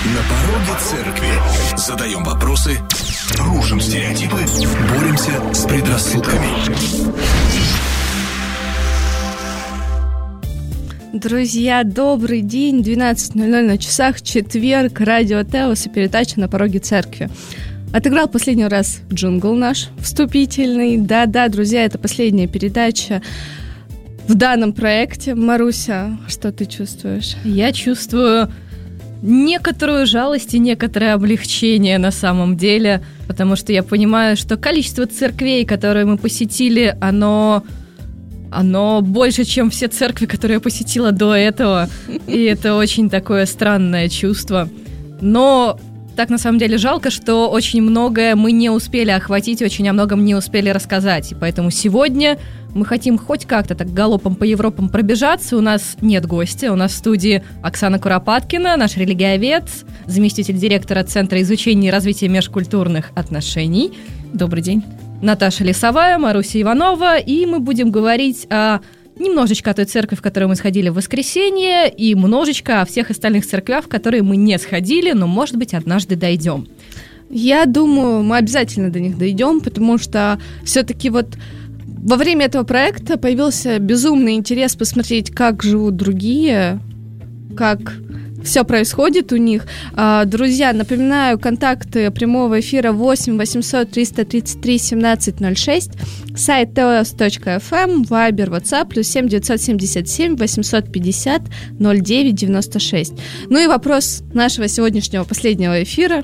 На пороге церкви. Задаем вопросы, рушим стереотипы, боремся с предрассудками. Друзья, добрый день, 12:00 на часах, четверг, радио Теос и передача «На пороге церкви». Отыграл последний раз джингл наш вступительный. Да-да, друзья, это последняя передача в данном проекте. Маруся, что ты чувствуешь? Я чувствую некоторую жалость и некоторое облегчение на самом деле, потому что я понимаю, что количество церквей, которые мы посетили, оно больше, чем все церкви, которые я посетила до этого, и это очень такое странное чувство. Но так на самом деле жалко, что очень многое мы не успели охватить, очень о многом не успели рассказать, и поэтому сегодня мы хотим хоть как-то так галопом по Европам пробежаться. У нас нет гостя, у нас в студии Оксана Куропаткина, наш религиовед, заместитель директора Центра изучения и развития межкультурных отношений. Добрый день. Наташа Лисовая, Маруся Иванова, и мы будем говорить немножечко о той церкви, в которую мы сходили в воскресенье, и немножечко о всех остальных церквях, в которые мы не сходили, но, может быть, однажды дойдем. Я думаю, мы обязательно до них дойдем, потому что все-таки вот во время этого проекта появился безумный интерес посмотреть, как живут другие, как все происходит у них. Друзья, напоминаю, контакты прямого эфира 8 800 333 1706, сайт teos.fm, Viber, WhatsApp, +7 977 850 09 96. Ну и вопрос нашего сегодняшнего последнего эфира.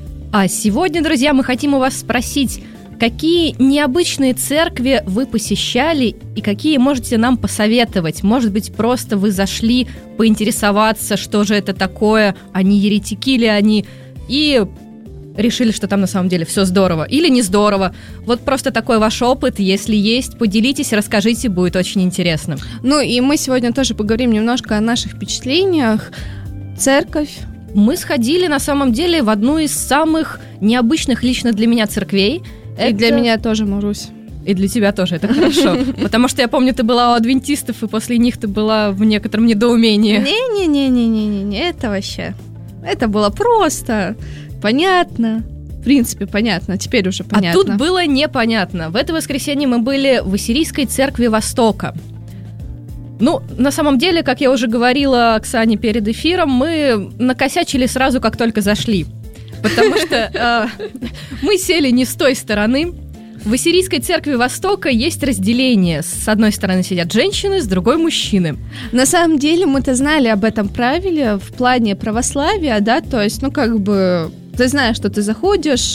А сегодня, друзья, мы хотим у вас спросить, какие необычные церкви вы посещали и какие можете нам посоветовать? Может быть, просто вы зашли поинтересоваться, что же это такое, они еретики ли они, и решили, что там на самом деле все здорово или не здорово. Вот просто такой ваш опыт, если есть, поделитесь, расскажите, будет очень интересно. Ну и мы сегодня тоже поговорим немножко о наших впечатлениях. Церковь. Мы сходили на самом деле в одну из самых необычных лично для меня церквей. И для меня тоже, Марусь. И для тебя тоже, это хорошо. Потому что я помню, ты была у адвентистов, и после них ты была в некотором недоумении. Не-не-не, это вообще... Это было просто, понятно. В принципе, понятно, теперь уже понятно. А тут было непонятно. В это воскресенье мы были в Ассирийской церкви Востока. Ну, на самом деле, как я уже говорила Оксане перед эфиром, мы накосячили сразу, как только зашли. Потому что мы сели не с той стороны. В Ассирийской церкви Востока есть разделение. С одной стороны сидят женщины, с другой мужчины. На самом деле мы-то знали об этом правиле в плане православия, да, то есть, ты знаешь, что ты заходишь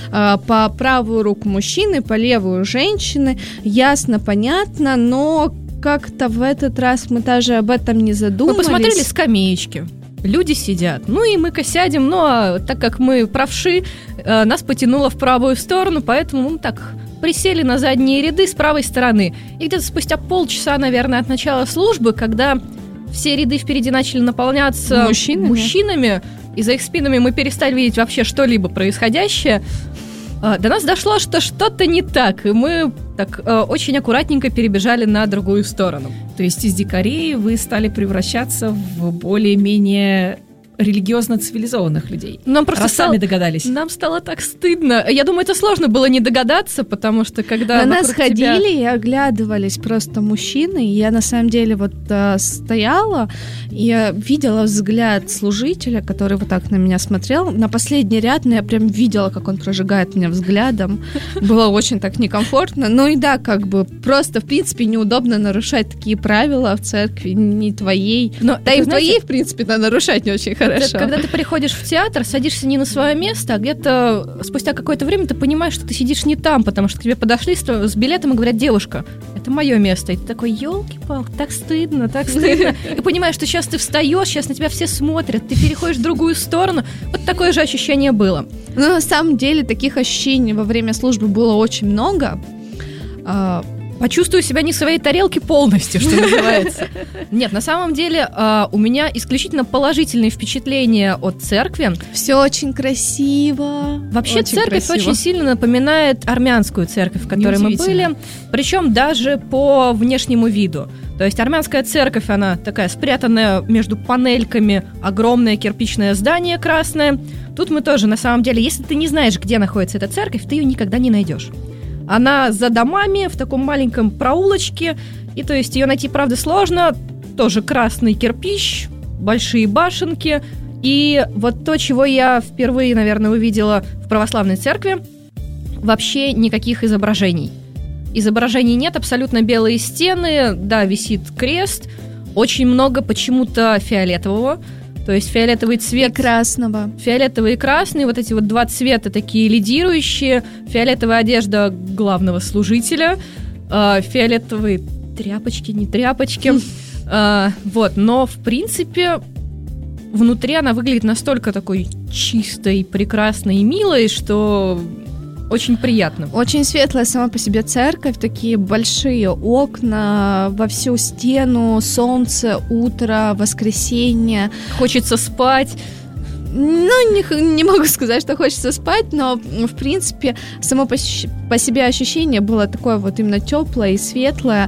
по правую руку мужчины, по левую женщины, ясно, понятно, но как-то в этот раз мы даже об этом не задумались. Мы посмотрели скамеечки. Люди сидят. Ну и мы-ка сядем, но так как мы правши, нас потянуло в правую сторону, поэтому мы так присели на задние ряды с правой стороны. И где-то спустя полчаса, наверное, от начала службы, когда все ряды впереди начали наполняться мужчинами, и за их спинами мы перестали видеть вообще что-либо происходящее, до нас дошло, что что-то не так, и мы так очень аккуратненько перебежали на другую сторону. То есть из дикарей вы стали превращаться в более-менее религиозно-цивилизованных людей. Сами догадались. Нам стало так стыдно. Я думаю, это сложно было не догадаться, потому что когда на нас ходили и оглядывались просто мужчины, и я на самом деле стояла, и я видела взгляд служителя, который вот так на меня смотрел, на последний ряд, но я прям видела, как он прожигает меня взглядом. Было очень так некомфортно. Ну и да, просто в принципе неудобно нарушать такие правила в церкви, не твоей. Да и в твоей, в принципе, нарушать не очень хорошо. Когда ты приходишь в театр, садишься не на свое место, а где-то спустя какое-то время ты понимаешь, что ты сидишь не там, потому что к тебе подошли с билетом и говорят: девушка, это мое место. И ты такой: елки-палки, так стыдно. И понимаешь, что сейчас ты встаешь, сейчас на тебя все смотрят, ты переходишь в другую сторону. Вот такое же ощущение было. Но на самом деле таких ощущений во время службы было очень много. Почувствую себя не в своей тарелке полностью, что называется. Нет, на самом деле у меня исключительно положительные впечатления от церкви. Все очень красиво. Вообще очень церковь красиво. Очень сильно напоминает армянскую церковь, в которой мы были. Причем даже по внешнему виду. То То есть армянская церковь, она такая спрятанная между панельками, огромное кирпичное здание красное. Тут мы тоже, на самом деле, если ты не знаешь, где находится эта церковь, ты ее никогда не найдешь. Она за домами, в таком маленьком проулочке, и то есть ее найти, правда, сложно. Тоже красный кирпич, большие башенки. И вот то, чего я впервые, наверное, увидела в православной церкви, вообще никаких изображений. Изображений нет, абсолютно белые стены, да, висит крест, очень много почему-то фиолетового, то есть фиолетовый цвет... И красного. Фиолетовый и красный, вот эти вот два цвета такие лидирующие, фиолетовая одежда главного служителя, фиолетовые тряпочки, не тряпочки, вот, но в принципе... Внутри она выглядит настолько такой чистой, прекрасной и милой, что очень приятно. Очень светлая сама по себе церковь, такие большие окна во всю стену, солнце, утро, воскресенье. Хочется спать. Ну, не могу сказать, что хочется спать, но, в принципе, само по себе ощущение было такое вот именно теплое и светлое.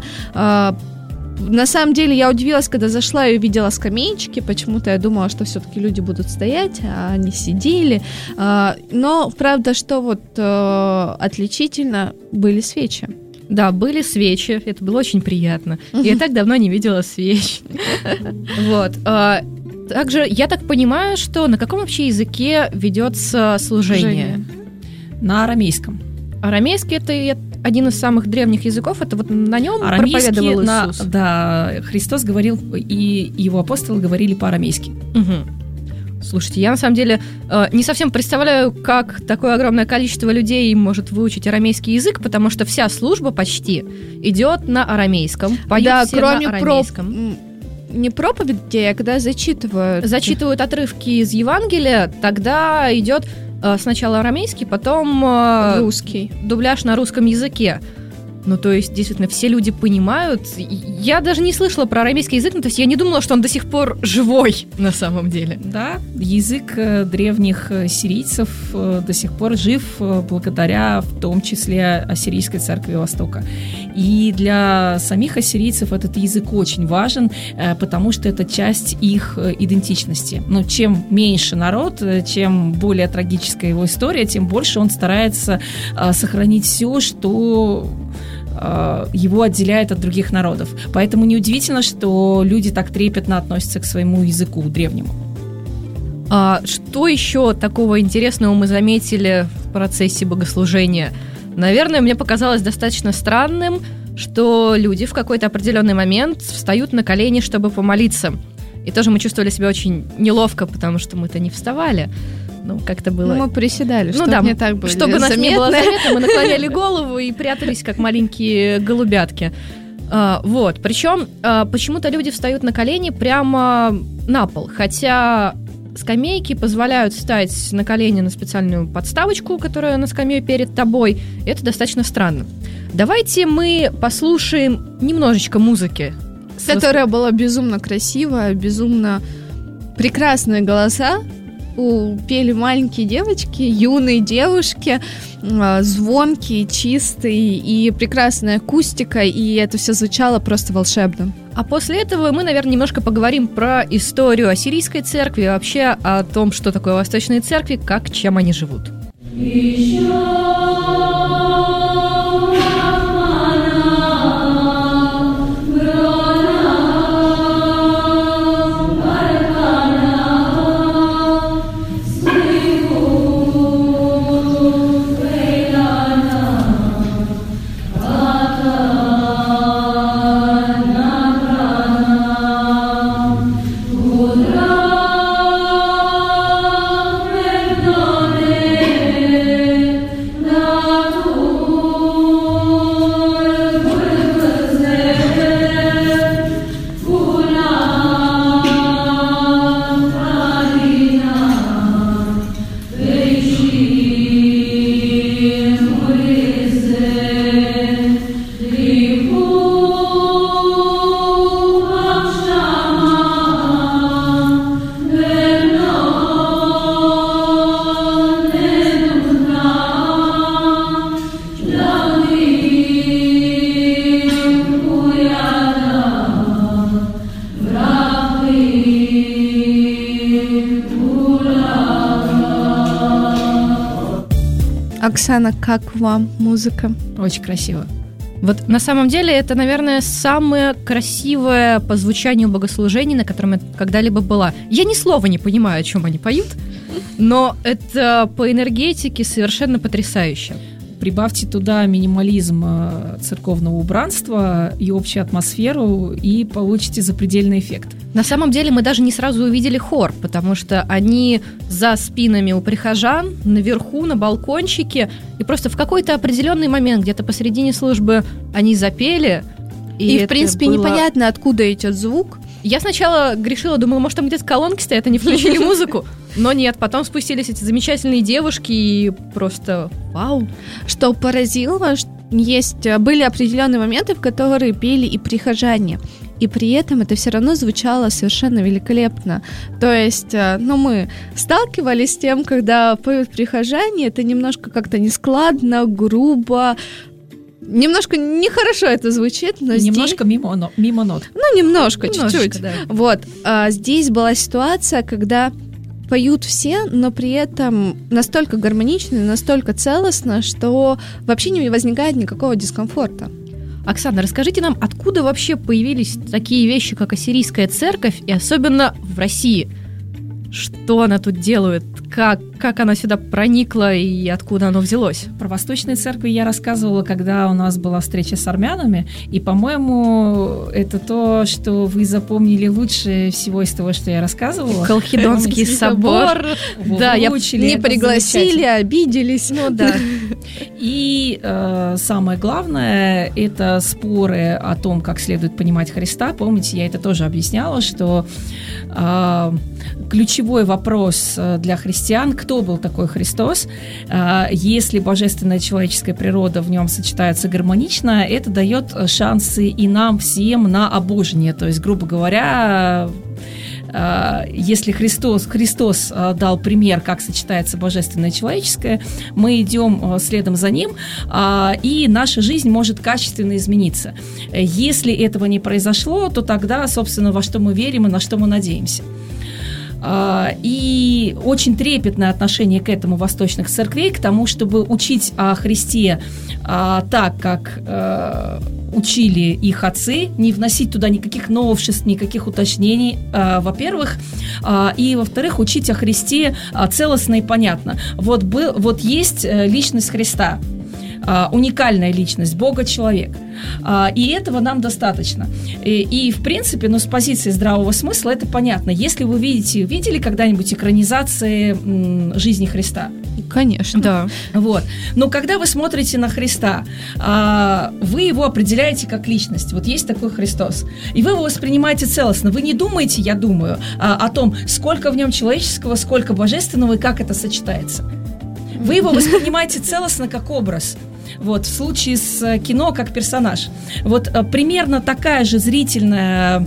На самом деле я удивилась, когда зашла и увидела скамеечки. Почему-то я думала, что все-таки люди будут стоять, а они сидели. Но, правда, что вот отличительно, были свечи. Да, были свечи, это было очень приятно. Я так давно не видела свеч. Вот. Также я так понимаю, что на каком вообще языке ведется служение? На арамейском. Арамейский — это один из самых древних языков, это вот на нем проповедовал Иисус. Да, Христос говорил, и его апостолы говорили по-арамейски. Угу. Слушайте, я на самом деле не совсем представляю, как такое огромное количество людей может выучить арамейский язык, потому что вся служба почти идет на арамейском, поют да, все кроме на арамейском. Не проповеди, а когда зачитывают. Зачитывают отрывки из Евангелия, тогда идет сначала арамейский, потом русский. Дубляж на русском языке. Ну, то есть, действительно, все люди понимают. Я даже не слышала про арамейский язык, ну, то есть я не думала, что он до сих пор живой на самом деле. Да, язык древних сирийцев до сих пор жив благодаря, в том числе, Ассирийской церкви Востока. И для самих ассирийцев этот язык очень важен, потому что это часть их идентичности. Но чем меньше народ, чем более трагическая его история, тем больше он старается сохранить все, что его отделяет от других народов. Поэтому неудивительно, что люди так трепетно относятся к своему языку древнему. Что еще такого интересного мы заметили в процессе богослужения? Наверное, мне показалось достаточно странным, что люди в какой-то определенный момент встают на колени, чтобы помолиться. И тоже мы чувствовали себя очень неловко, потому что мы-то не вставали. Ну, как-то было... мы приседали, чтобы да, не так было чтобы нас не было заметно, мы наклоняли голову и прятались, как маленькие голубятки. Вот. Причем почему-то люди встают на колени прямо на пол, хотя скамейки позволяют встать на колени на специальную подставочку, которая на скамье перед тобой. Это достаточно странно. Давайте мы послушаем немножечко музыки. Которая была безумно красивая, безумно прекрасные голоса. Пели маленькие девочки, юные девушки, звонкие, чистые и прекрасная акустика, и это все звучало просто волшебно. А после этого мы, наверное, немножко поговорим про историю ассирийской церкви и вообще о том, что такое восточные церкви, чем они живут. Оксана, как вам музыка? Очень красиво. Вот на самом деле это, наверное, самое красивое по звучанию богослужение, на котором я когда-либо была. Я ни слова не понимаю, о чем они поют, но это по энергетике совершенно потрясающе. Прибавьте туда минимализм церковного убранства и общую атмосферу, и получите запредельный эффект. На самом деле мы даже не сразу увидели хор, потому что они за спинами у прихожан, наверху, на балкончике, и просто в какой-то определенный момент, где-то посередине службы, они запели. И в принципе, непонятно, откуда идет звук. Я сначала грешила, думала, может, там где-то колонки стоят, они включили музыку. Но нет, потом спустились эти замечательные девушки и просто вау. Что поразило, были определенные моменты, в которые пели и прихожане. И при этом это все равно звучало совершенно великолепно. То есть, мы сталкивались с тем, когда поют прихожане, это немножко как-то нескладно, грубо, немножко нехорошо это звучит, но немножко здесь... мимо нот. Немножко, чуть-чуть. Да. Вот. Здесь была ситуация, когда поют все, но при этом настолько гармонично, настолько целостно, что вообще не возникает никакого дискомфорта. Оксана, расскажите нам, откуда вообще появились такие вещи, как ассирийская церковь, и особенно в России? Что она тут делает? Как она сюда проникла и откуда оно взялось? Про Восточные церкви я рассказывала, когда у нас была встреча с армянами, и, по-моему, это то, что вы запомнили лучше всего из того, что я рассказывала. Колхидонский собор. Да, не пригласили, обиделись. Ну да. И самое главное, это споры о том, как следует понимать Христа. Помните, я это тоже объясняла, что ключевой вопрос для христиан, кто был такой Христос, если божественная человеческая природа в нем сочетается гармонично, это дает шансы и нам всем на обожение. То есть, грубо говоря, если Христос дал пример, как сочетается божественное и человеческое, мы идем следом за ним, и наша жизнь может качественно измениться. Если этого не произошло, то тогда, собственно, во что мы верим и на что мы надеемся. И очень трепетное отношение к этому восточных церквей, к тому, чтобы учить о Христе так, как учили их отцы, не вносить туда никаких новшеств, никаких уточнений, во-первых, и, во-вторых, учить о Христе целостно и понятно. Вот есть личность Христа, уникальная личность, Бога-человек. И этого нам достаточно. И в принципе, с позиции здравого смысла это понятно. Если вы видели когда-нибудь экранизации жизни Христа? Конечно. Да. Вот. Но когда вы смотрите на Христа, вы его определяете как личность. Вот есть такой Христос. И вы его воспринимаете целостно. Вы не думаете, я думаю, о том, сколько в нем человеческого, сколько божественного и как это сочетается. Вы его воспринимаете целостно как образ. Вот, в случае с кино как персонаж. Вот примерно такая же зрительное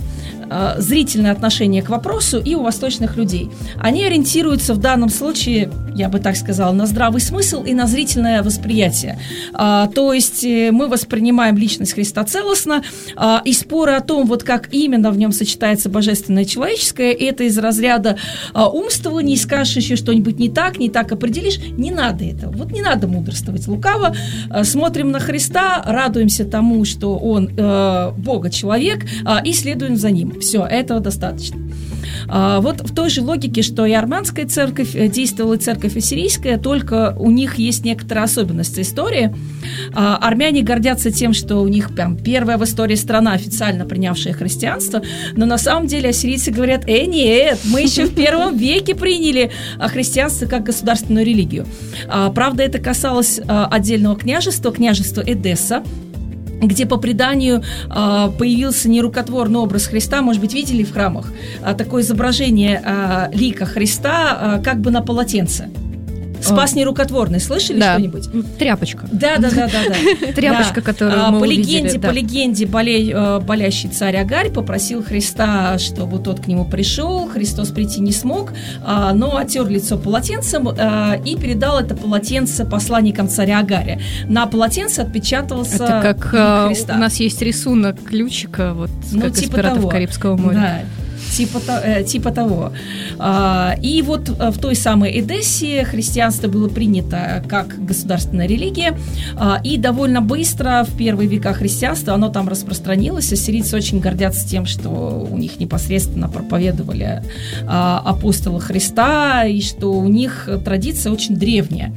отношение к вопросу и у восточных людей. Они ориентируются в данном случае, я бы так сказала, на здравый смысл и на зрительное восприятие. То есть мы воспринимаем личность Христа целостно, и споры о том, вот как именно в нем сочетается божественное и человеческое, это из разряда умствований, скажешь еще что-нибудь не так определишь, не надо этого. Вот не надо мудрствовать лукаво. Смотрим на Христа, радуемся тому, что Он Бога-человек, и следуем за Ним. Все, этого достаточно. Вот в той же логике, что и армянская церковь действовала, и церковь ассирийская, только у них есть некоторые особенности истории. Армяне гордятся тем, что у них прям первая в истории страна, официально принявшая христианство, но на самом деле ассирийцы говорят: нет, мы еще в первом веке приняли христианство как государственную религию. Правда, это касалось отдельного княжества Эдесса, где по преданию появился нерукотворный образ Христа. Может быть, видели в храмах такое изображение лика Христа как бы на полотенце. Спас нерукотворный. Слышали что-нибудь? Тряпочка. Да. Тряпочка, которую мы увидели. По легенде, болящий царь Агарь попросил Христа, чтобы тот к нему пришел. Христос прийти не смог, но отер лицо полотенцем и передал это полотенце посланникам царя Агаря. На полотенце отпечатался это как Христа. У нас есть рисунок ключика, вот как типа из «Пиратов того. Карибского моря». Да. типа того. И вот в той самой Эдессе христианство было принято как государственная религия, и довольно быстро в первые века христианства оно там распространилось. Ассирийцы очень гордятся тем, что у них непосредственно проповедовали апостолы Христа, и что у них традиция очень древняя.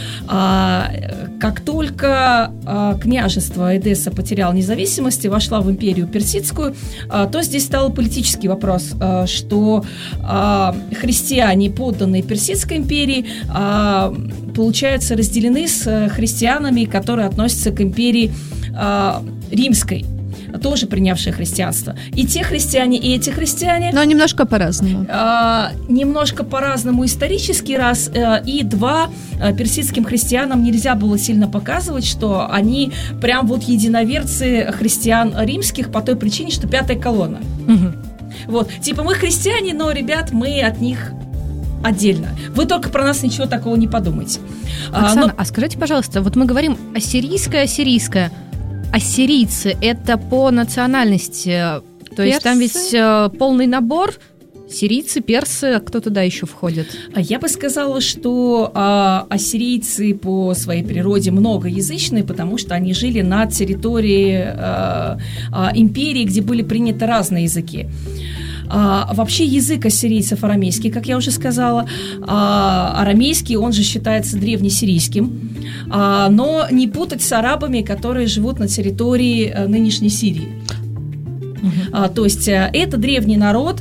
Как только княжество Эдесса потеряло независимость и вошла в империю персидскую, то здесь стал политический вопрос, что христиане, подданные Персидской империи, получается, разделены с христианами, которые относятся к империи римской, тоже принявшие христианство. И те христиане, и эти христиане... Но немножко по-разному. Немножко по-разному исторически, раз. И два, персидским христианам нельзя было сильно показывать, что они прям вот единоверцы христиан римских по той причине, что пятая колонна. Вот. Типа мы христиане, но, ребят, мы от них... отдельно. Вы только про нас ничего такого не подумайте. Оксана, а скажите, пожалуйста, вот мы говорим ассирийская. Ассирийцы – это по национальности, то есть там ведь полный набор, сирийцы, персы, а кто туда еще входит? Я бы сказала, что ассирийцы по своей природе многоязычные, потому что они жили на территории империи, где были приняты разные языки. Вообще язык ассирийцев арамейский, как я уже сказала. Арамейский, он же считается древнесирийским, но не путать с арабами, которые живут на территории нынешней Сирии. То есть это древний народ,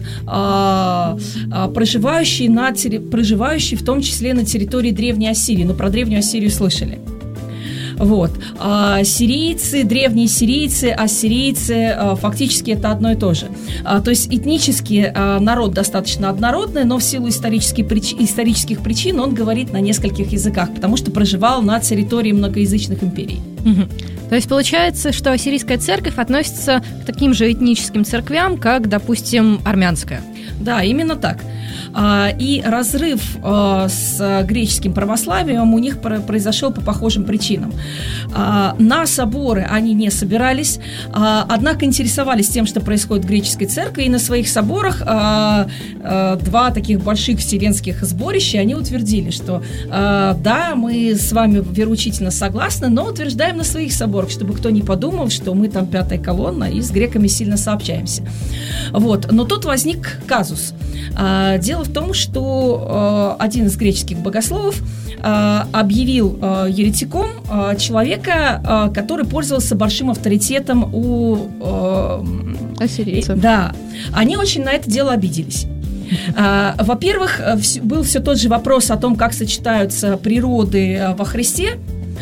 проживающий в том числе на территории Древней Ассирии. Но про Древнюю Ассирию слышали. Вот. Сирийцы, древние сирийцы, ассирийцы, фактически это одно и то же. То есть этнически народ достаточно однородный, но в силу исторических причин он говорит на нескольких языках, потому что проживал на территории многоязычных империй. То есть получается, что ассирийская церковь относится к таким же этническим церквям, как, допустим, армянская. Да, именно так. И разрыв с греческим православием у них произошел по похожим причинам. На соборы они не собирались, однако интересовались тем, что происходит в греческой церкви, и на своих соборах два таких больших вселенских сборища они утвердили, что да, мы с вами вероучительно согласны, но утверждаем на своих соборах, чтобы кто не подумал, что мы там пятая колонна и с греками сильно сообщаемся. Вот. Но тут возник казус. Дело в том, что один из греческих богословов объявил еретиком человека, который пользовался большим авторитетом у ассирийцев. Да, они очень на это дело обиделись. Во-первых, был все тот же вопрос о том, как сочетаются природы во Христе.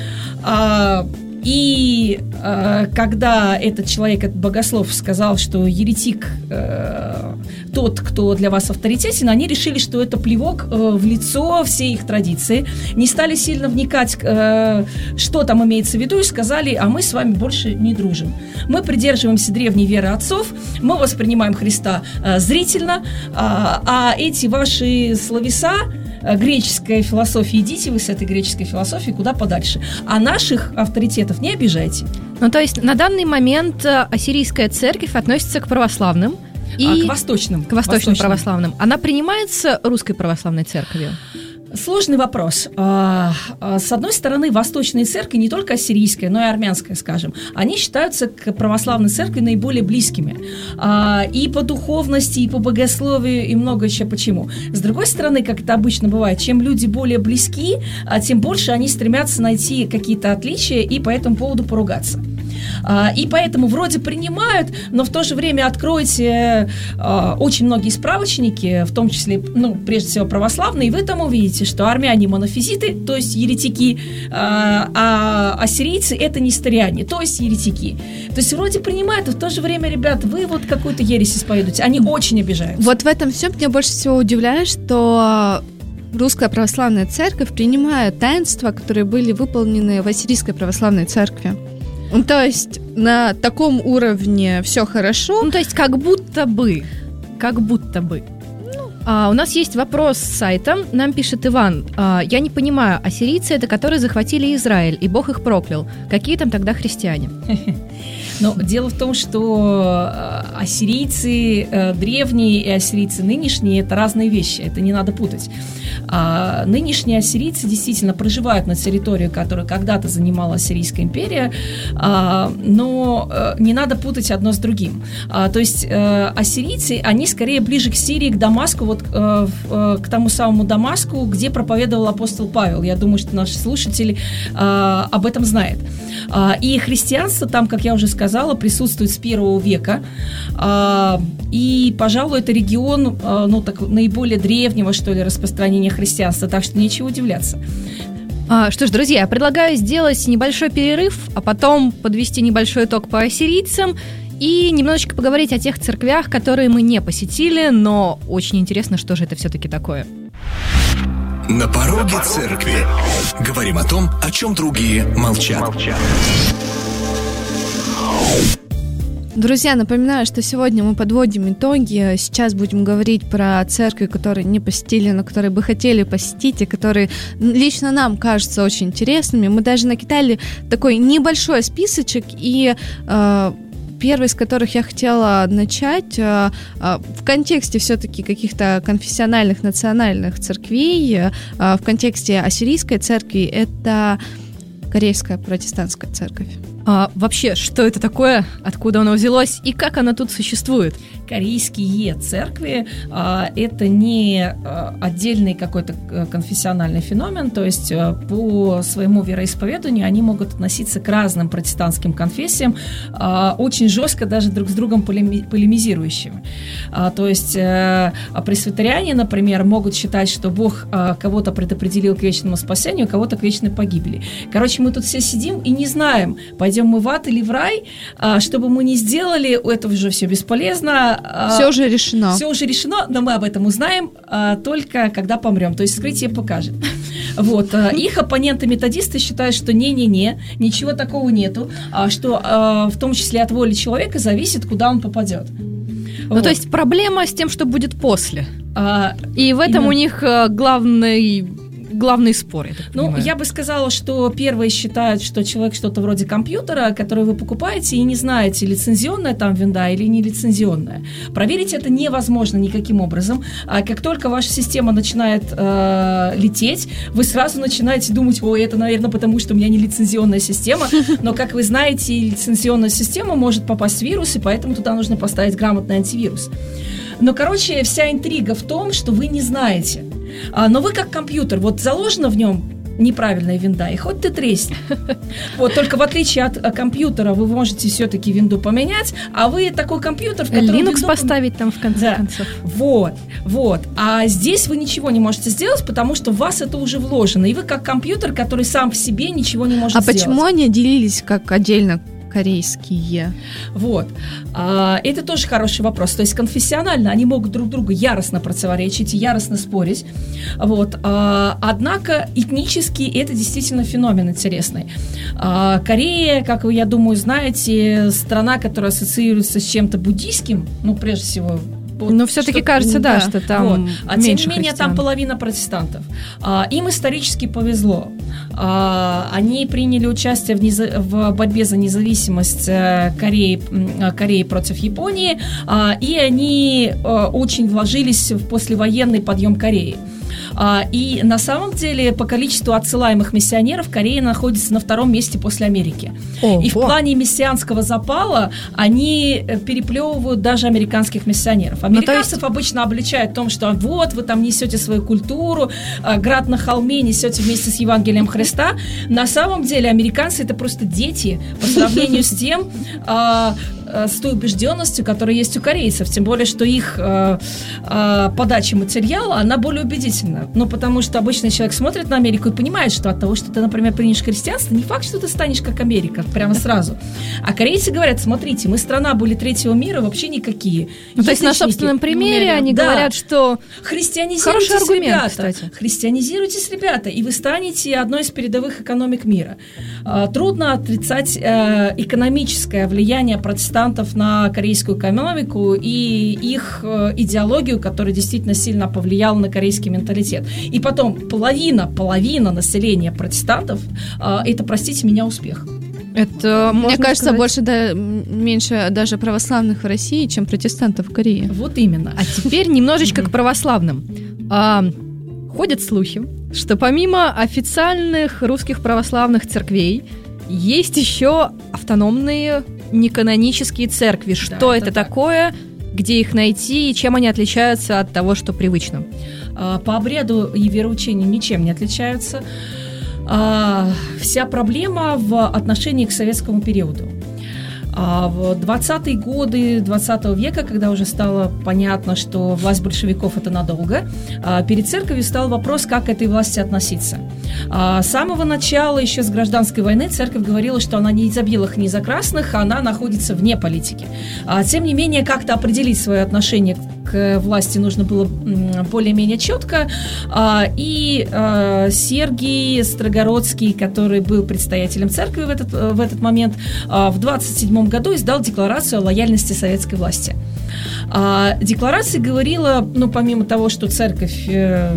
И когда этот человек, этот богослов, сказал, что еретик тот, кто для вас авторитетен, они решили, что это плевок в лицо всей их традиции, не стали сильно вникать, что там имеется в виду, и сказали: а мы с вами больше не дружим. Мы придерживаемся древней веры отцов, мы воспринимаем Христа зрительно, а эти ваши словеса, греческая философия, идите вы с этой греческой философией куда подальше, а наших авторитетов не обижайте. Ну, то есть на данный момент ассирийская церковь относится к православным и к восточным. К восточным православным. Она принимается русской православной церковью? Сложный вопрос. С одной стороны, восточные церкви, не только ассирийская, но и армянская, скажем, они считаются к православной церкви наиболее близкими. И по духовности, и по богословию, и много еще почему. С другой стороны, как это обычно бывает, чем люди более близки, тем больше они стремятся найти какие-то отличия и по этому поводу поругаться. И поэтому вроде принимают, но в то же время откройте очень многие справочники, в том числе, прежде всего, православные, и вы там увидите, что армяне монофизиты, то есть еретики, а ассирийцы — это несториане, то есть еретики. То есть вроде принимают, а в то же время, ребят, вы вот какую-то ересь исповедуете. Они очень обижаются. Вот в этом всем меня больше всего удивляет, что Русская Православная Церковь принимает таинства, которые были выполнены в Ассирийской Православной Церкви. То есть на таком уровне все хорошо. То есть как будто бы. У нас есть вопрос с сайта. Нам пишет Иван: я не понимаю, ассирийцы — это которые захватили Израиль, и Бог их проклял. Какие там тогда христиане? Но дело в том, что ассирийцы древние и ассирийцы нынешние – это разные вещи, это не надо путать. Нынешние ассирийцы действительно проживают на территории, которую когда-то занимала Ассирийская империя, но не надо путать одно с другим. То есть ассирийцы, они скорее ближе к Сирии, к Дамаску, вот к тому самому Дамаску, где проповедовал апостол Павел. Я думаю, что наши слушатели об этом знают. И христианство там, как я уже сказала, присутствует с 1 века. И, пожалуй, это регион наиболее древнего, что ли, распространения христианства, так что нечего удивляться. Что ж, друзья, я предлагаю сделать небольшой перерыв, а потом подвести небольшой итог по ассирийцам и немножечко поговорить о тех церквях, которые мы не посетили, но очень интересно, что же это все-таки такое. На пороге церкви. Говорим о том, о чем другие молчат. Друзья, напоминаю, что сегодня мы подводим итоги. Сейчас будем говорить про церкви, которые не посетили, но которые бы хотели посетить, и которые лично нам кажутся очень интересными. Мы даже накидали такой небольшой списочек, и первый из которых я хотела начать в контексте все-таки каких-то конфессиональных, национальных церквей, в контексте ассирийской церкви, это Корейская протестантская церковь. Вообще, что это такое, откуда оно взялось и как оно тут существует? Корейские церкви это не отдельный какой-то конфессиональный феномен, то есть по своему вероисповеданию они могут относиться к разным протестантским конфессиям, очень жестко даже друг с другом полемизирующими. То есть пресвитериане, например, могут считать, что Бог кого-то предопределил к вечному спасению, кого-то к вечной погибели. Короче, мы тут все сидим и не знаем, пойдем мы в ад или в рай, что бы мы ни сделали, это уже все бесполезно. Все уже решено. Все уже решено, но мы об этом узнаем только когда помрем. То есть вскрытие покажет. Вот. Их оппоненты-методисты считают, что не-не-не, ничего такого нету, что в том числе от воли человека зависит, куда он попадет. Ну, то есть проблема с тем, что будет после. И в этом у них главный спор, я так понимаю. Я бы сказала, что первые считают, что человек что-то вроде компьютера, который вы покупаете и не знаете, лицензионная там винда или не лицензионная. Проверить это невозможно никаким образом. Как только ваша система начинает лететь, вы сразу начинаете думать, это, наверное, потому что у меня не лицензионная система. Но, как вы знаете, лицензионная система может попасть в вирус, и поэтому туда нужно поставить грамотный антивирус. Но, короче, вся интрига в том, что вы не знаете. Но вы как компьютер, вот заложена в нем неправильная винда, и хоть ты тресни. Вот, только в отличие от компьютера вы можете все-таки винду поменять, а вы такой компьютер, в котором Linux поставить там в конце концов. Вот. А здесь вы ничего не можете сделать, потому что в вас это уже вложено, и вы как компьютер, который сам в себе ничего не может сделать. А почему они отделились как отдельно корейские? Вот. Это тоже хороший вопрос. То есть конфессионально они могут друг другу яростно противоречить, яростно спорить. Вот. Однако этнически это действительно феномен интересный. Корея, как вы, я думаю, знаете, страна, которая ассоциируется с чем-то буддийским, прежде всего. Но все-таки кажется, что там меньше тем не менее, там половина протестантов. Им исторически повезло. Они приняли участие в борьбе за независимость Кореи против Японии, и они очень вложились в послевоенный подъем Кореи. И на самом деле по количеству отсылаемых миссионеров Корея находится на втором месте после Америки. И в плане мессианского запала они переплевывают даже американских миссионеров. Американцев обычно обличают в том, что вот вы там несете свою культуру, град на холме несете вместе с Евангелием Христа. На самом деле американцы это просто дети по сравнению с тем, с той убежденностью, которая есть у корейцев. Тем более, что их подача материала, она более убедительна. Потому что обычный человек смотрит на Америку и понимает, что от того, что ты, например, примешь христианство, не факт, что ты станешь как Америка, прямо сразу. А корейцы говорят, смотрите, мы страна были третьего мира, вообще никакие. То есть на собственном примере они говорят, что хороший аргумент, кстати. Христианизируйтесь, ребята, и вы станете одной из передовых экономик мира. Трудно отрицать экономическое влияние протестантов на корейскую экономику и их идеологию, которая действительно сильно повлияла на корейский менталитет. И потом половина населения протестантов это, простите меня, успех. Это, мне кажется, сказать... больше меньше даже православных в России, чем протестантов в Корее. Вот именно. А теперь немножечко к православным. Ходят слухи, что помимо официальных русских православных церквей есть еще автономные неканонические церкви. Что это такое, где их найти и чем они отличаются от того, что привычно? По обряду и вероучению ничем не отличаются. Вся проблема в отношении к советскому периоду. В 20-е годы 20 века, когда уже стало понятно, что власть большевиков – это надолго, перед церковью стал вопрос, как к этой власти относиться. С самого начала, еще с гражданской войны, церковь говорила, что она не за белых, не за красных, а она находится вне политики. Тем не менее, как-то определить свое отношение к власти нужно было более-менее четко. И Сергий Строгородский, который был предстоятелем церкви в этот момент, в 27 году издал декларацию о лояльности советской власти. Декларация говорила, помимо того, что церковь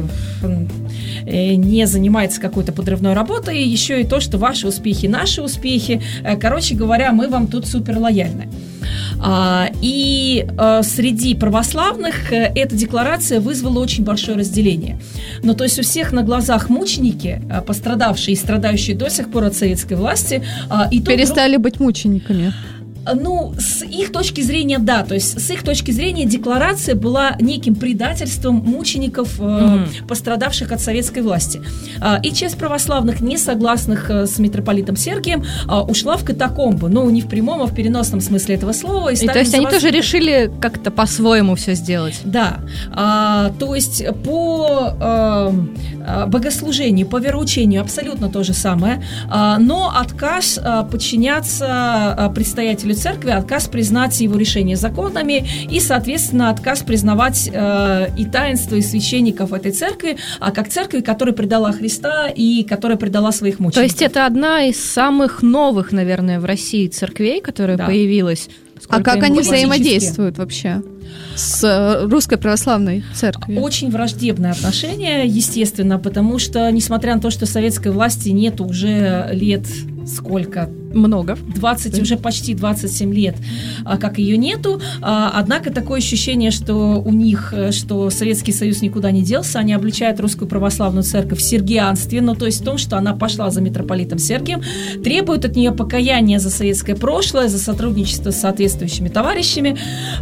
не занимается какой-то подрывной работой, еще и то, что ваши успехи, наши успехи. Короче говоря, мы вам тут супер лояльны. И среди православных эта декларация вызвала очень большое разделение. То есть у всех на глазах мученики, пострадавшие и страдающие до сих пор от советской власти, перестали быть мучениками. С их точки зрения, да, то есть с их точки зрения декларация была неким предательством мучеников, пострадавших от советской власти. И часть православных, не согласных с митрополитом Сергием, ушла в катакомбы, не в прямом, а в переносном смысле этого слова. И то есть они тоже решили как-то по-своему все сделать? Да, то есть по богослужению, по вероучению абсолютно то же самое, но отказ подчиняться предстоятелю церкви, отказ признать его решения законными и, соответственно, отказ признавать и таинство, и священников этой церкви, как церкви, которая предала Христа и которая предала своих мучеников. То есть это одна из самых новых, наверное, в России церквей, которая появилась. А как они взаимодействуют вообще с русской православной церковью? Очень враждебное отношение, естественно, потому что, несмотря на то, что советской власти нет уже лет сколько? Много. 20, уже почти 27 лет, как ее нету. Однако такое ощущение, что у них, что Советский Союз никуда не делся, они обличают русскую православную церковь в сергианстве, то есть в том, что она пошла за митрополитом Сергием, требуют от нее покаяния за советское прошлое, за сотрудничество с соответствующими товарищами,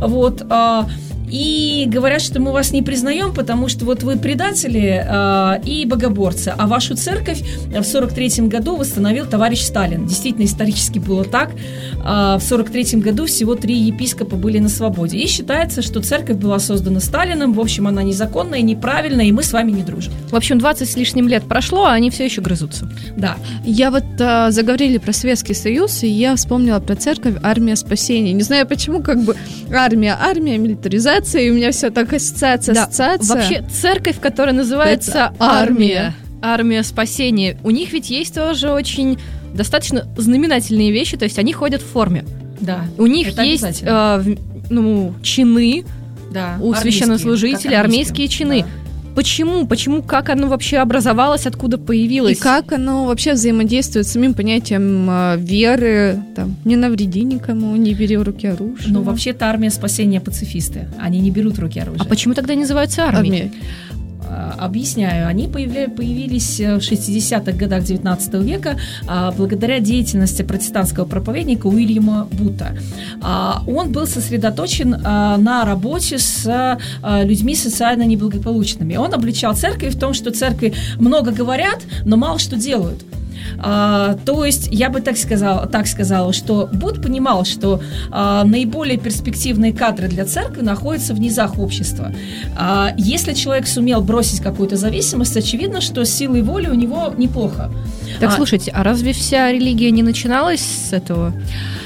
и говорят, что мы вас не признаем, потому что вы предатели и богоборцы, а вашу церковь в 1943 году восстановил товарищ Сталин. Действительно, исторически было так. В 1943 году всего 3 епископа были на свободе. И считается, что церковь была создана Сталиным, в общем, она незаконная, неправильная, и мы с вами не дружим. В общем, 20 с лишним лет прошло, а они все еще грызутся. Да. Я заговорили про Советский Союз, и я вспомнила про церковь «Армия спасения». Не знаю почему, армия, милитаризация, и у меня все так ассоциация. Вообще, церковь, которая называется Армия спасения, у них ведь есть тоже очень достаточно знаменательные вещи, то есть они ходят в форме. Да. У них есть чины у священнослужителей, армейские чины. Да. Почему? Как оно вообще образовалось, откуда появилось? И как оно вообще взаимодействует с самим понятием веры, не навреди никому, не бери в руки оружие. Вообще-то армия спасения пацифисты, они не берут в руки оружие. А почему тогда называются армией? Объясняю. Они появились в 60-х годах 19 века благодаря деятельности протестантского проповедника Уильяма Бута. Он был сосредоточен на работе с людьми социально неблагополучными. Он обличал церковь в том, что церкви много говорят, но мало что делают. То есть, я бы так сказала, что Бут понимал, что наиболее перспективные кадры для церкви находятся в низах общества. Если человек сумел бросить какую-то зависимость, очевидно, что с силой воли у него неплохо. Так, слушайте, а разве вся религия не начиналась с этого?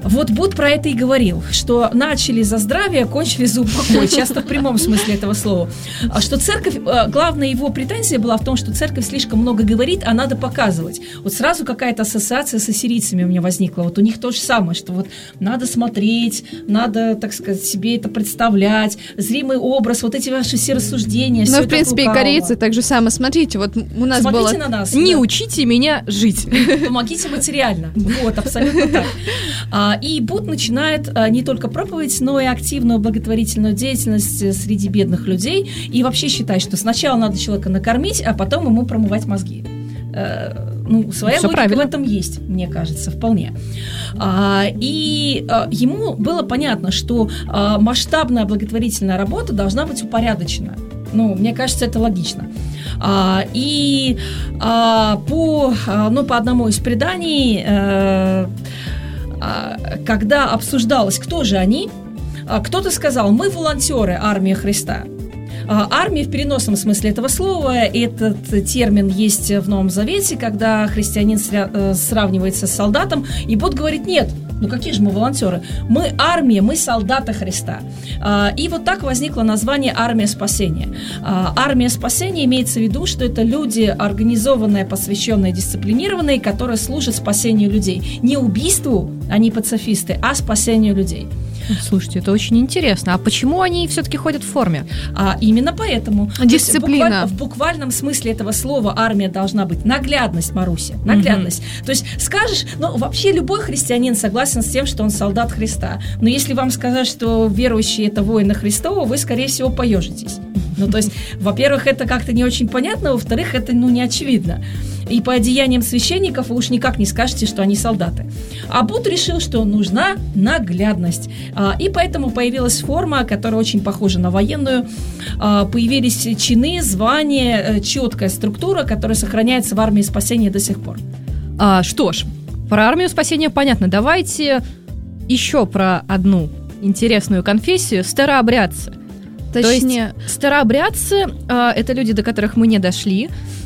Вот Будд про это и говорил, что начали за здравие, кончили за упокой, часто в прямом смысле этого слова. Что церковь, главная его претензия была в том, что церковь слишком много говорит, а надо показывать. Вот сразу какая-то ассоциация с ассирийцами у меня возникла. Вот у них то же самое, что вот надо смотреть, надо, так сказать, себе это представлять, зримый образ, вот эти ваши все рассуждения. Ну, в принципе, и корейцы так же самое. Смотрите, вот у нас Смотрите было... на нас. Не учите меня жить. Помогите материально. Вот, абсолютно так. И Будд начинает не только проповедь, но и активную благотворительную деятельность среди бедных людей. И вообще считает, что сначала надо человека накормить, а потом ему промывать мозги. Своя Всё логика правильно. в этом есть, мне кажется, вполне. И ему было понятно, что масштабная благотворительная работа должна быть упорядочена. Мне кажется, это логично. По одному из преданий, когда обсуждалось, кто же они, кто-то сказал: мы волонтеры армии Христа. Армия в переносном смысле этого слова, этот термин есть в Новом Завете, когда христианин сравнивается с солдатом, и Будда говорит: нет, какие же мы волонтеры? Мы армия, мы солдаты Христа. И вот так возникло название «Армия спасения». Армия спасения имеется в виду, что это люди организованные, посвященные, дисциплинированные, которые служат спасению людей. Не убийству, они пацифисты, а спасению людей. Слушайте, это очень интересно. А почему они все-таки ходят в форме? Именно поэтому. Дисциплина. В буквальном смысле этого слова армия должна быть. Наглядность, Маруся, наглядность. То есть скажешь, вообще любой христианин согласен с тем, что он солдат Христа. Но если вам сказать, что верующие это воины Христова, вы, скорее всего, поежитесь. То есть, во-первых, это как-то не очень понятно, во-вторых, это, не очевидно. И по одеяниям священников вы уж никак не скажете, что они солдаты. А Будда решил, что нужна наглядность. И поэтому появилась форма, которая очень похожа на военную. Появились чины, звания, четкая структура, которая сохраняется в армии спасения до сих пор. Что ж, про армию спасения понятно. Давайте еще про одну интересную конфессию – старообрядцы. Точнее, То есть старообрядцы это люди, до которых мы не дошли,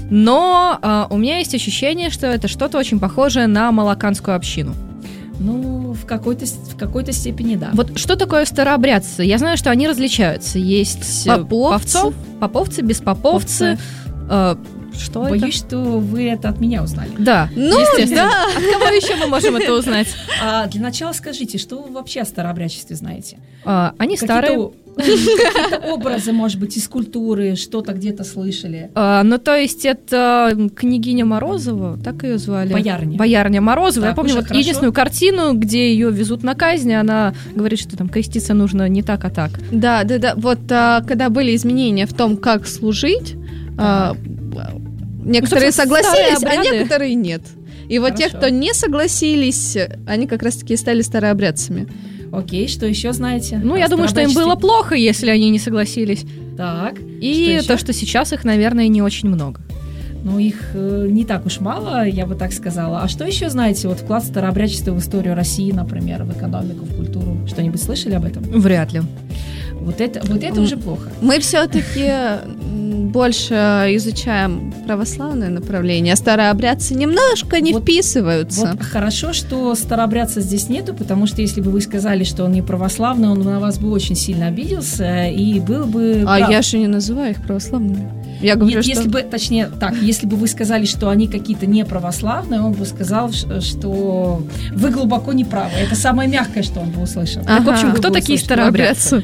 но у меня есть ощущение, что это что-то очень похожее на молоканскую общину. В какой-то степени, да. Вот что такое старообрядцы? Я знаю, что они различаются. Есть поповцы, беспоповцы. Что это? Боюсь, что вы это от меня узнали. Да, естественно. Да. От кого еще мы можем это узнать? Для начала скажите, что вы вообще о старообрядчестве знаете? Они старые. Какие-то образы, может быть, из культуры, что-то где-то слышали. То есть это княгиня Морозова, так ее звали? Боярня Морозова. Так, я помню единственную картину, где ее везут на казнь, она говорит, что там креститься нужно не так, а так. Да. Вот когда были изменения в том, как служить, некоторые согласились, а некоторые нет. И вот те, кто не согласились, они как раз-таки стали старообрядцами. Окей, что еще знаете? Я думаю, что им было плохо, если они не согласились. Так. И то, что сейчас их, наверное, не очень много. Их не так уж мало, я бы так сказала. А что еще знаете? Вот вклад старообрядчества в историю России, например, в экономику, в культуру. Что-нибудь слышали об этом? Вряд ли. Вот это уже плохо. Мы все-таки больше изучаем православное направление, а старообрядцы немножко не вписываются. Вот хорошо, что старообрядца здесь нету, потому что если бы вы сказали, что он не православный, он на вас бы очень сильно обиделся и был бы прав. Я же не называю их православными. Я говорю, если бы вы сказали, что они какие-то не православные, он бы сказал, что вы глубоко не правы. Это самое мягкое, что он бы услышал. В общем, кто такие старообрядцы?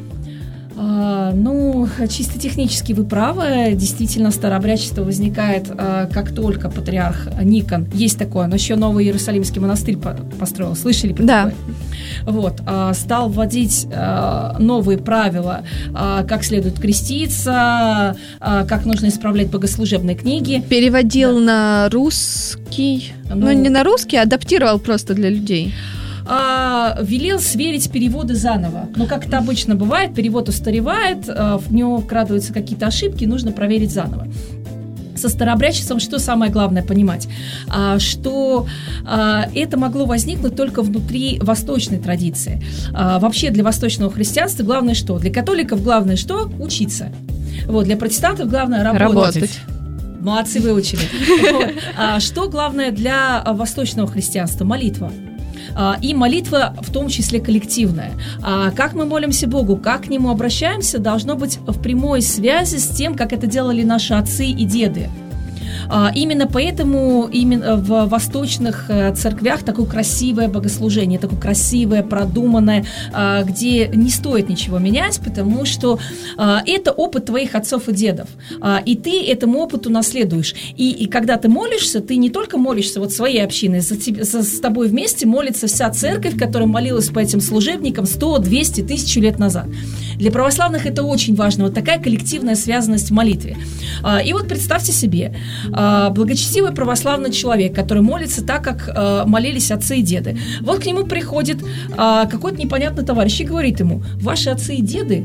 Чисто технически вы правы. Действительно, старообрядчество возникает, как только патриарх Никон, есть такое, но еще Новый Иерусалимский монастырь построил. Слышали про такое? Стал вводить новые правила, как следует креститься, как нужно исправлять богослужебные книги. Переводил на русский, не на русский, а адаптировал просто для людей. Велел сверить переводы заново. Как это обычно бывает, перевод устаревает, в него вкрадываются какие-то ошибки, нужно проверить заново. Со старообрядчеством что самое главное понимать? Что это могло возникнуть только внутри восточной традиции. Вообще для восточного христианства главное что? Для католиков главное что? Учиться. Для протестантов главное работать. Молодцы, выучили. Что главное для восточного христианства? Молитва. И молитва в том числе коллективная. Как мы молимся Богу, как к Нему обращаемся, должно быть в прямой связи с тем, как это делали наши отцы и деды. Именно поэтому именно в восточных церквях такое красивое богослужение, такое красивое, продуманное, где не стоит ничего менять, потому что это опыт твоих отцов и дедов, и ты этому опыту наследуешь. И когда ты молишься, ты не только молишься вот своей общиной, с тобой вместе молится вся церковь, которая молилась по этим служебникам 100, 200, 1000 лет назад. Для православных это очень важно, вот такая коллективная связанность в молитве. И вот представьте себе, благочестивый православный человек, который молится так, как молились отцы и деды. Вот к нему приходит какой-то непонятный товарищ и говорит ему: ваши отцы и деды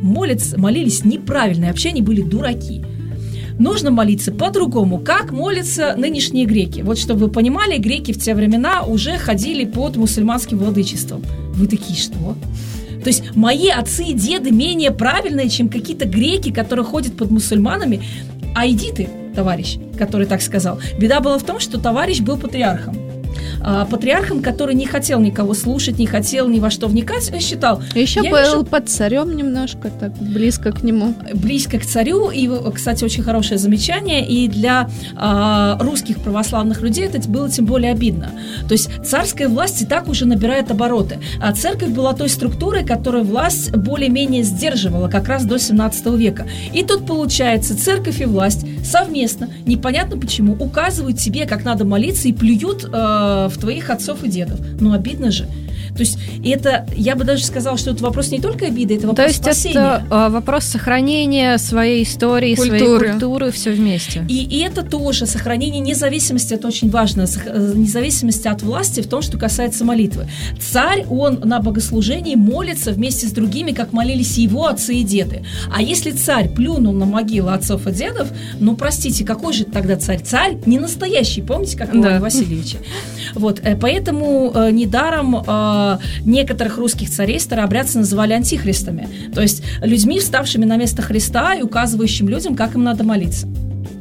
молились неправильно, и вообще они были дураки. Нужно молиться по-другому, как молятся нынешние греки. Вот чтобы вы понимали, греки в те времена уже ходили под мусульманским владычеством. Вы такие, что? То есть мои отцы и деды менее правильные, чем какие-то греки, которые ходят под мусульманами. А иди ты, товарищ, который так сказал. Беда была в том, что товарищ был патриархом. Патриархом, который не хотел никого слушать, не хотел ни во что вникать, считал... Еще был под царем немножко, так близко к нему. Близко к царю, и, кстати, очень хорошее замечание, и для русских православных людей это было тем более обидно. То есть царская власть и так уже набирает обороты, а церковь была той структурой, которую власть более-менее сдерживала как раз до 17 века. И тут, получается, церковь и власть совместно, непонятно почему, указывают тебе, как надо молиться, и плюют в твоих отцов и дедов. Ну, обидно же. То есть это, я бы даже сказала, что это вопрос не только обиды, это вопрос спасения. То есть это вопрос сохранения своей истории, своей культуры, все вместе. И это тоже сохранение независимости, это очень важно, независимости от власти в том, что касается молитвы. Царь, он на богослужении молится вместе с другими, как молились его отцы и деды. А если царь плюнул на могилы отцов и дедов, ну, простите, какой же тогда царь? Царь не настоящий, помните, как Иван Васильевич? Вот, поэтому недаром некоторых русских царей старообрядцы называли антихристами, то есть людьми, вставшими на место Христа и указывающим людям, как им надо молиться.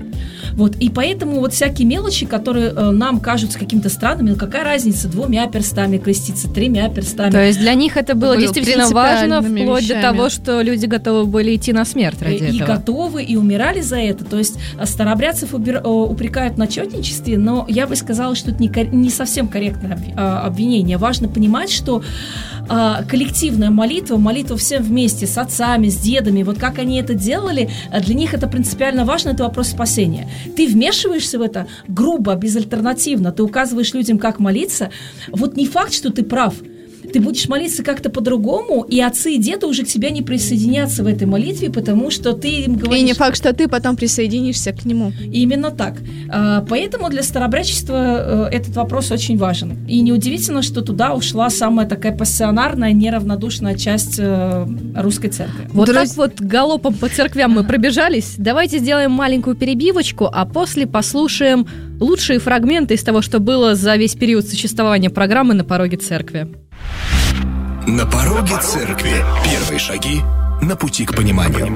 Вот, и поэтому вот всякие мелочи, которые нам кажутся какими-то странными, ну какая разница, 2 перстами креститься, 3 перстами. То есть для них это было действительно важно, вплоть до того, что люди готовы были идти на смерть ради этого. И готовы, и умирали за это. То есть старообрядцев упрекают в начетничестве, но я бы сказала, что это не совсем корректное обвинение. Важно понимать, что коллективная молитва всем вместе, с отцами, с дедами, вот как они это делали, для них это принципиально важно, это вопрос спасения. Ты вмешиваешься в это грубо, безальтернативно, ты указываешь людям, как молиться, вот не факт, что ты прав. Ты будешь молиться как-то по-другому, и отцы и деды уже к тебе не присоединятся в этой молитве, потому что ты им говоришь... И не факт, что ты потом присоединишься к нему. Именно так. Поэтому для старообрядчества этот вопрос очень важен. И неудивительно, что туда ушла самая такая пассионарная, неравнодушная часть русской церкви. Вот так вот галопом по церквям мы пробежались. Давайте сделаем маленькую перебивочку, а после послушаем лучшие фрагменты из того, что было за весь период существования программы «На пороге церкви». На пороге церкви. Первые шаги на пути к пониманию.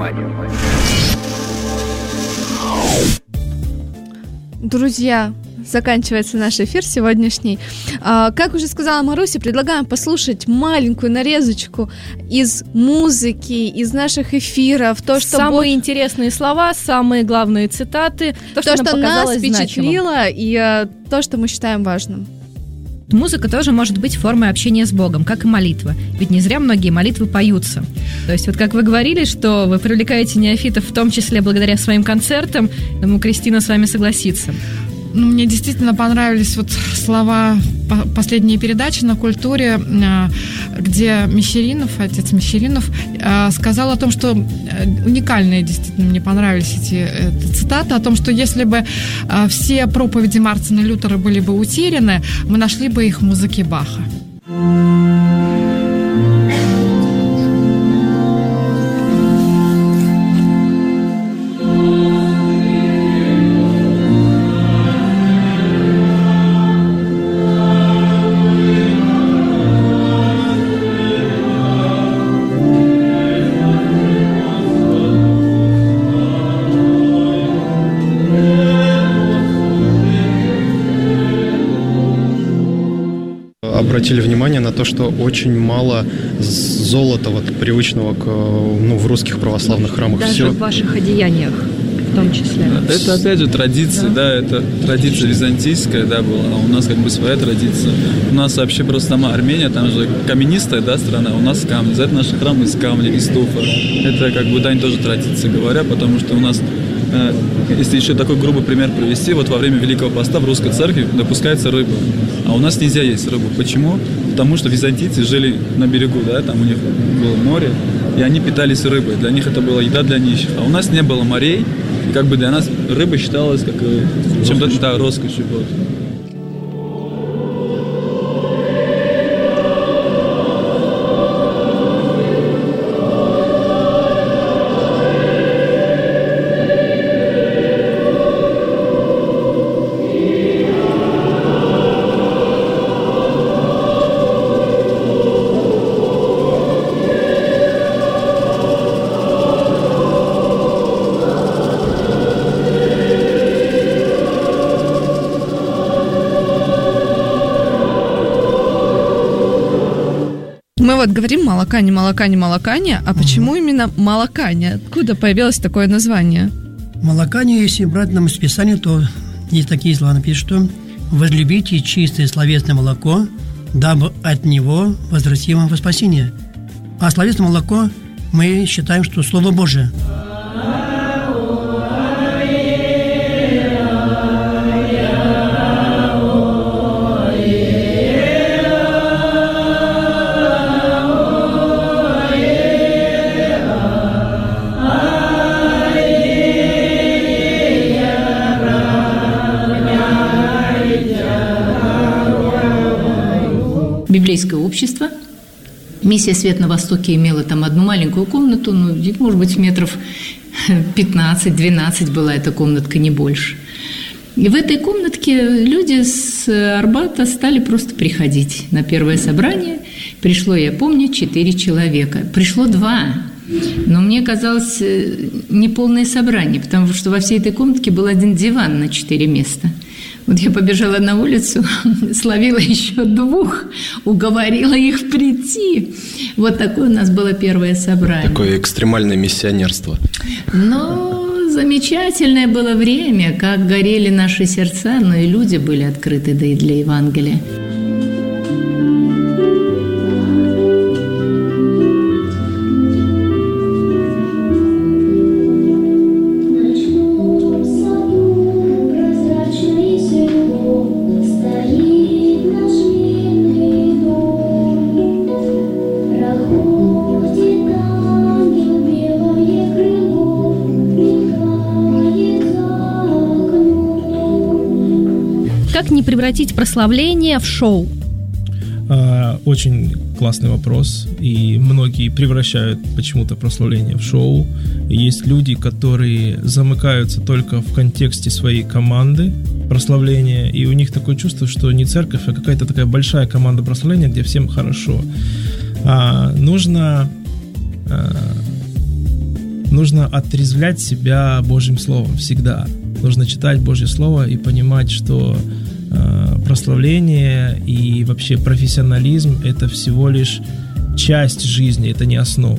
Друзья, заканчивается наш эфир сегодняшний. Как уже сказала Маруся, предлагаем послушать маленькую нарезочку из музыки, из наших эфиров. То, что самые интересные слова, самые главные цитаты. То, что нас впечатлило, и то, что мы считаем важным. Музыка тоже может быть формой общения с Богом, как и молитва. Ведь не зря многие молитвы поются. То есть вот как вы говорили, что вы привлекаете неофитов в том числе благодаря своим концертам, думаю, Кристина с вами согласится. Ну, мне действительно понравились вот слова последней передачи на культуре, где Мещеринов, отец Мещеринов, сказал о том, что уникальные действительно мне понравились эти цитаты, о том, что если бы все проповеди Мартина Лютера были бы утеряны, мы нашли бы их в музыке Баха. обратили внимание на то, что очень мало золота вот, привычного в русских православных храмах. Даже Все... в ваших одеяниях в том числе. Это опять же традиция, да, это традиция византийская, да, была, а у нас как бы своя традиция. У нас вообще просто сама Армения, там же каменистая, да, страна, у нас камни. За это наши храмы из камня, из туфа. Это как бы дань тоже традиции говоря, потому что у нас, если еще такой грубый пример привести, вот во время Великого Поста в русской церкви допускается рыба, а у нас нельзя есть рыбу. Почему? Потому что византийцы жили на берегу, да, там у них было море, и они питались рыбой. Для них это была еда для нищих. А у нас не было морей, и как бы для нас рыба считалась как чем-то, да, роскошью. Вот. Мы вот говорим молокане, а почему именно молокане? Откуда появилось такое название? Молокане, если брать нам из Писания, то есть такие слова написано, что «возлюбите чистое словесное молоко, дабы от него возвратим вам во спасение». А словесное молоко мы считаем, что Слово Божие. Библейское общество. Миссия «Свет на Востоке» имела там одну маленькую комнату, может быть, метров 15-12 была эта комнатка, не больше. И в этой комнатке люди с Арбата стали просто приходить на первое собрание. Пришло, я помню, 4 человека. Пришло 2. Но мне казалось неполное собрание, потому что во всей этой комнатке был один диван на 4 места. Вот я побежала на улицу, словила еще 2, уговорила их прийти. Вот такое у нас было первое собрание. Такое экстремальное миссионерство. Но замечательное было время, как горели наши сердца, но и люди были открыты для Евангелия. Как не превратить прославление в шоу? Очень классный вопрос. И многие превращают почему-то прославление в шоу. Есть люди, которые замыкаются только в контексте своей команды прославления, и у них такое чувство, что не церковь, а какая-то такая большая команда прославления, где всем хорошо. Нужно отрезвлять себя Божьим Словом всегда. Нужно читать Божье Слово и понимать, что прославление и вообще профессионализм – это всего лишь часть жизни, это не основа.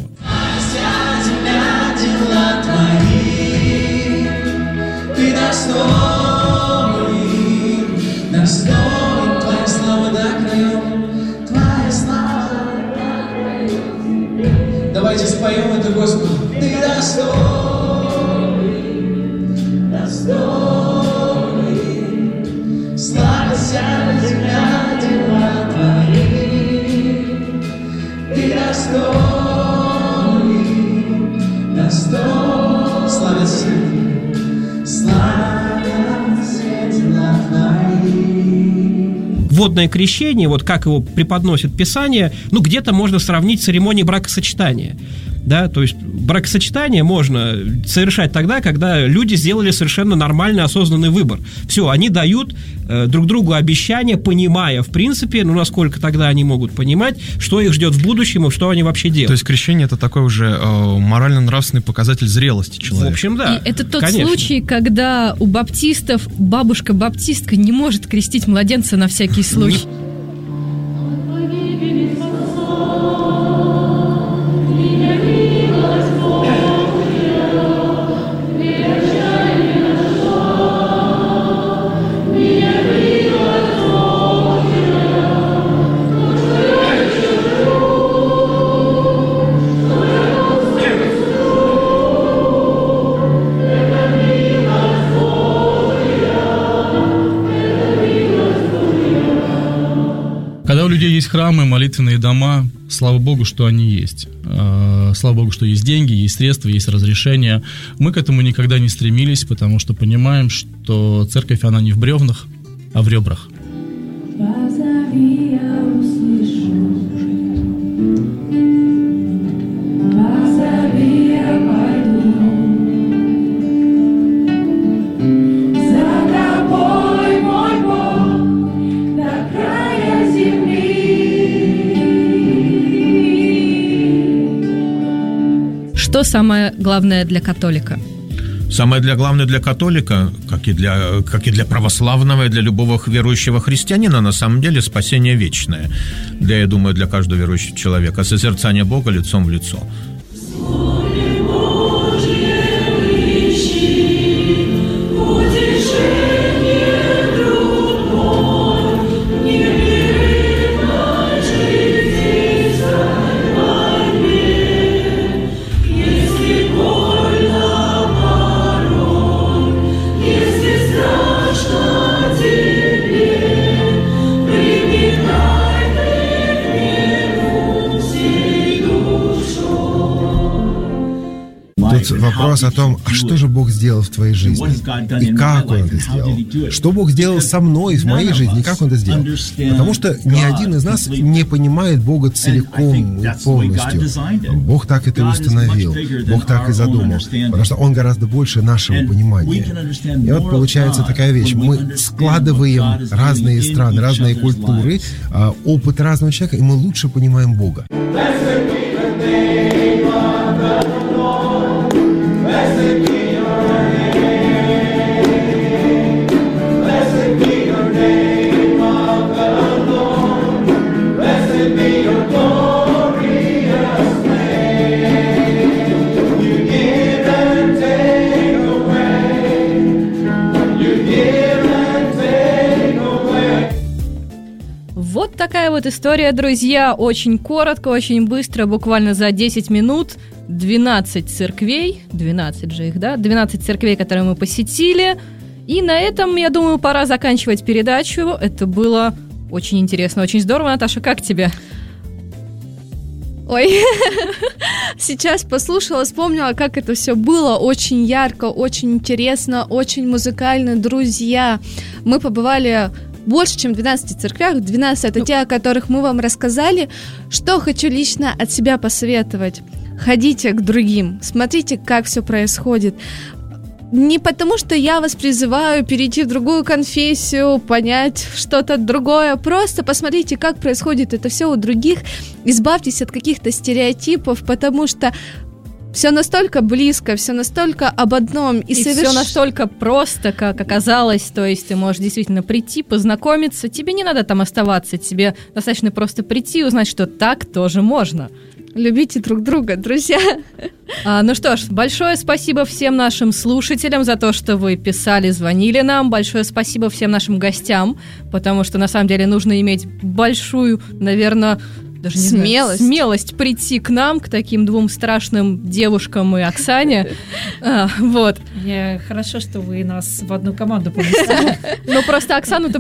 Давайте споем это Господу. Ты достойный, достойный. Славься земля дела твои. Ты достойный, достойный. Славься дела твои. Водное крещение, вот как его преподносит Писание, где-то можно сравнить с церемонией бракосочетания. Да, то есть бракосочетание можно совершать тогда, когда люди сделали совершенно нормальный, осознанный выбор. Все, они дают друг другу обещания, понимая, в принципе, насколько тогда они могут понимать, что их ждет в будущем и что они вообще делают. То есть крещение – это такой уже морально-нравственный показатель зрелости человека. В общем, да. И это тот конечно. Случай, когда у баптистов бабушка-баптистка не может крестить младенца на всякий случай. людей есть храмы, молитвенные дома. Слава Богу, что они есть. Слава Богу, что есть деньги, есть средства, есть разрешения. Мы к этому никогда не стремились, потому что понимаем, что церковь, она не в бревнах, а в ребрах. Позови, я услышу. Позови, я пойду. За тобой, мой Бог, до края земли. Что самое главное для католика? Самое главное для католика, как и для православного, и для любого верующего христианина, на самом деле спасение вечное. Я думаю, для каждого верующего человека. Созерцание Бога лицом в лицо. Вопрос о том, а что же Бог сделал в твоей жизни, и как Он это сделал, что Бог сделал со мной в моей жизни, и как Он это сделал. Потому что ни один из нас не понимает Бога целиком и полностью. Бог так это и установил, Бог так и задумал, потому что Он гораздо больше нашего понимания. И вот получается такая вещь, мы складываем разные страны, разные культуры, опыт разного человека, и мы лучше понимаем Бога. Вот такая вот история, друзья. Очень коротко, очень быстро, буквально за 10 минут. 12 церквей, 12 же их, да? 12 церквей, которые мы посетили. И на этом, я думаю, пора заканчивать передачу. Это было очень интересно, очень здорово. Наташа, как тебе? Ой, сейчас послушала, вспомнила, как это все было. Очень ярко, очень интересно, очень музыкально. Друзья, мы побывали больше, чем в 12 церквях. 12 это те, о которых мы вам рассказали. Что хочу лично от себя посоветовать. Ходите к другим, смотрите, как все происходит. Не потому, что я вас призываю перейти в другую конфессию, понять что-то другое. Просто посмотрите, как происходит это все у других. Избавьтесь от каких-то стереотипов, потому что все настолько близко, все настолько об одном. И все настолько просто, как оказалось. То есть ты можешь действительно прийти, познакомиться. Тебе не надо там оставаться. Тебе достаточно просто прийти и узнать, что так тоже можно. Любите друг друга, друзья. Ну что ж, большое спасибо всем нашим слушателям за то, что вы писали, звонили нам. Большое спасибо всем нашим гостям, потому что на самом деле нужно иметь большую, наверное, даже не знаю, смелость прийти к нам, к таким двум страшным девушкам и Оксане. Вот. Хорошо, что вы нас в одну команду поместили. Но просто Оксану-то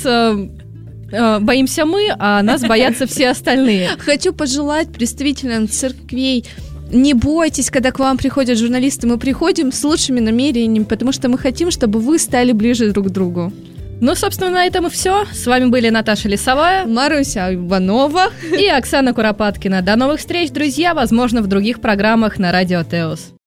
боимся мы, а нас боятся все остальные. Хочу пожелать представителям церквей: не бойтесь, когда к вам приходят журналисты. Мы приходим с лучшими намерениями, потому что мы хотим, чтобы вы стали ближе друг к другу. Ну, собственно, на этом и все. С вами были Наташа Лисовая, Маруся Иванова и Оксана Куропаткина. До новых встреч, друзья, возможно, в других программах на Радио Теос.